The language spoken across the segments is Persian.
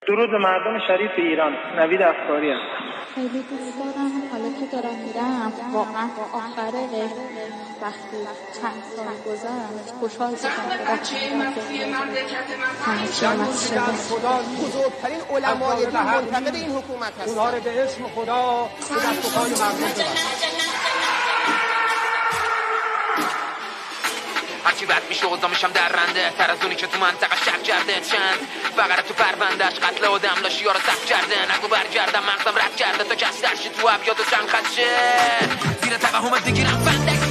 درود به مردم شریف ایران. نوید افکاری هستم. خیلی دوست دارم حالا که دارم میرم واقعا آخر وقتی چند سال گذشت خوشحال شدم همه چی خدا بزرگترین علمای دین منتقد این حکومت هست. اونها رو به اسم خدا به دست و پای مردم ببرد. هرچی بد میشه اوضاع میشم در رنده تر از اونی که تو منطقه شک کرده چند بقره تو پروندهش قتل آدم داشت یارو سخت کرده نگو برگردم مغزم رد کرده تا کس درشی تو ابیات و چند خدشه زیر توهمت بگیرم فندک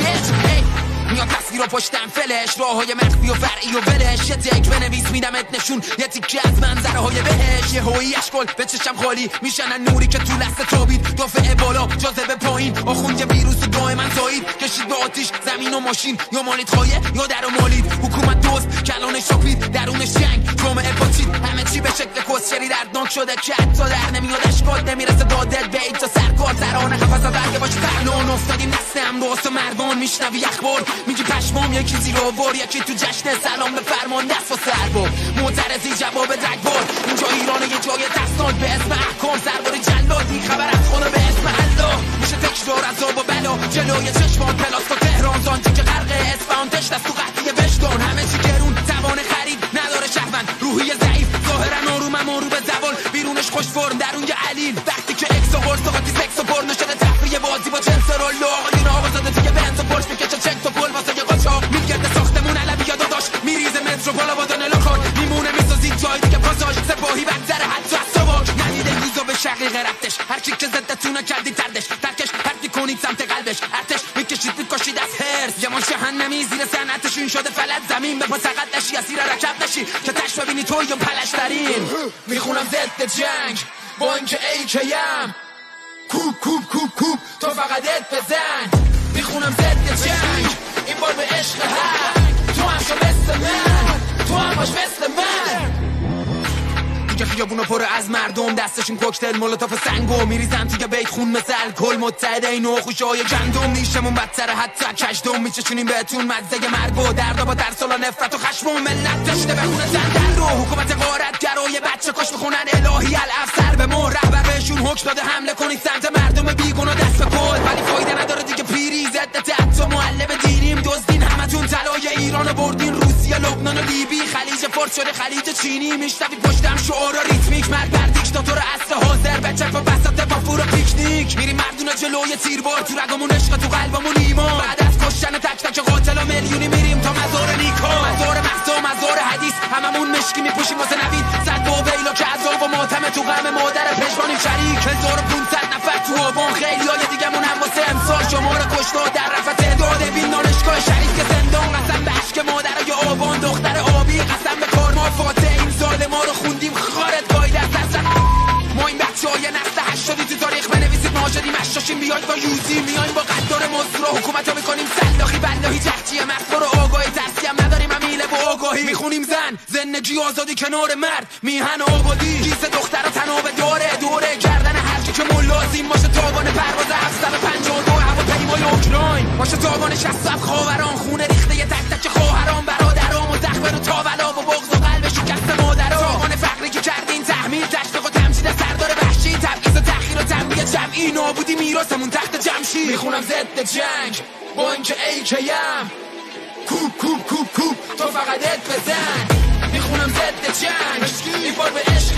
میاد تصویر و پشتم فلش راه های مخفی و فرعی و ولش یه تک بنویس میدمت نشون یه تیکه از منظره های بهش یه هویی اشکال به چشم خالی میشنن نوری که تو لسته تابید دافعه بالا جاذبه پایین آخون یه ویروس دائما زایید کشید به آتیش زمین و ماشین یا مالید خواهیه یا در و مالید حکومت دوست کلانش شاپید درونش جنگ جامعه پاچید همه چی به شکل کسچری دردناک شده که حتی در نمیاد اشکال نمیرسه دادت به ایتا سرکار ترانه قفص برگه باشه فهلان افتادیم دست امروز و مردان میشنوی اخبار میگی پشمام یکی زیر آوار یکی تو جشن سلام به فرمان دست و سربار معترضی جواب رگبار اینجا ایران یه جای دستان به اسم احکام سربار جلادی خبر از خونه به اسم الله میشه تکرار عذاب و بلا جلوی چشمان پلاس و تهران زانجی که غرق اصفهان تشت از تو قطعی بشتان همه چی گرون توان خرید نداره شهروند روحی ضعیف ظاهرا آرومم آروم به زبان بیرونش خوش فرم درون یه علیل وقتی که اکس و ورس و قاطی سکس و پرنو شده تفریح بازی با جنس رول آقایون آقازاده توی بنز و پرش میکشه چک تو پل واسه یه قاچاق میگرده ساختمون علوی یا داداش میریزه مترو بالا با دانه لاکار میمونه میسازید جایی دیگه پاساژ سپاهی بدتره حتی از سواک ندیده روزو به شقیق رفتش هر چی که زدتون کردی تردش ترکش پرتی کنید سمت قلبش ارتش میکشید میکشید از هرس یه ما جهنمی زیر صنعتشون شده فلت زمین به پا سقط نشی اسیر رکب نشی که تش ببینی تویم پلشترین میخونم ضد جنگ با اینکه ایکیم کوب کوب کوب کوب تو فقط ات بزن میخونم ضد جنگ این بار به عشق هنگ تو هم شو مثل من تو هم باش مثل من دیگه خیابونو پر از مردم دستشون کوکتل مولوتوف سنگو میریزن توی بیت خون مثل الکل متحده این و خوشای گندم نیشمون بدتره حتی کشدم میچشونیم بهتون مزه مرگ و درد با ترسالا نفرت و خشم و ملت داشته بخونه زندن رو حکومت غارتگرای بچه کش میخونن الهی الافسر به مهر رهبر بهشون حکم داده حمله کنید سمت مردم بیگناه دست به کل ولی فایده نداره دیگه پیری ضد حتی معلم دینیم دزدین همتون طلای ایرانو بردین روسیه لبنان و لیبی خلیج فارس شده خلیج چینی میشنوید پشتم شعارا ریتمیک مرد بر دیکتاتور اصل حاضر به چپ و بساط با فور و پیکنیک میریم مردونه جلوی تیربار تو رگمون عشق تو قلبمون ایمان بعد از کشتن تک تک قاتل و میلیونی میریم تا مزار نیکا مزار مهسا مزار حدیث هممون مشکی میپوشیم واسه نوید صد و ویلا که عذاب و ماتم تو غم مادر پشمانی شریک 1500 نفر تو آبان خیلیای دیگه‌مون هم واسه امسال شمار کشته در رفع تعداد بین دانشگاه شریف که زندان قسم به عشق مادرای آبان دختر آبی قسم به کارما فاتح این ظالما رو خوندیم خارت گاید از ما این بچه‌های نسل 80 تو تاریخ بنویسید ما شدیم اشاشیم بیاید با یوزی میایم با قدار مزدور و حکومت رو میکنیم سلاخی بلاهی جهجیه مخبر و آگاهی ترسی هم نداریم امیله با آگاهی میخونیم زندگی آزادی کنار مرد میهن آبادی کیسه دختر و تناب دوره گردن هر کی که ملازیم باشه تاوان پرواز 752 هواپیمای اوکراین باشه تاوان 67 خاوران خونه ریخته ی تک تک خواهران برادرام و زخم رو تاولا و بغض و قلب شکست مادران تاوان فقری که کردین تحمیل تشویق و تمجید سردار وحشی تبعیض و تأخیر و تنبیه جمعی نابودی میراثمون تخت جمشید میخونم ضد جنگ با اینکه ایکیم کوب کوب کوب کوب تو فقط ات بزن میخونم ضد جنگ این بار به عشق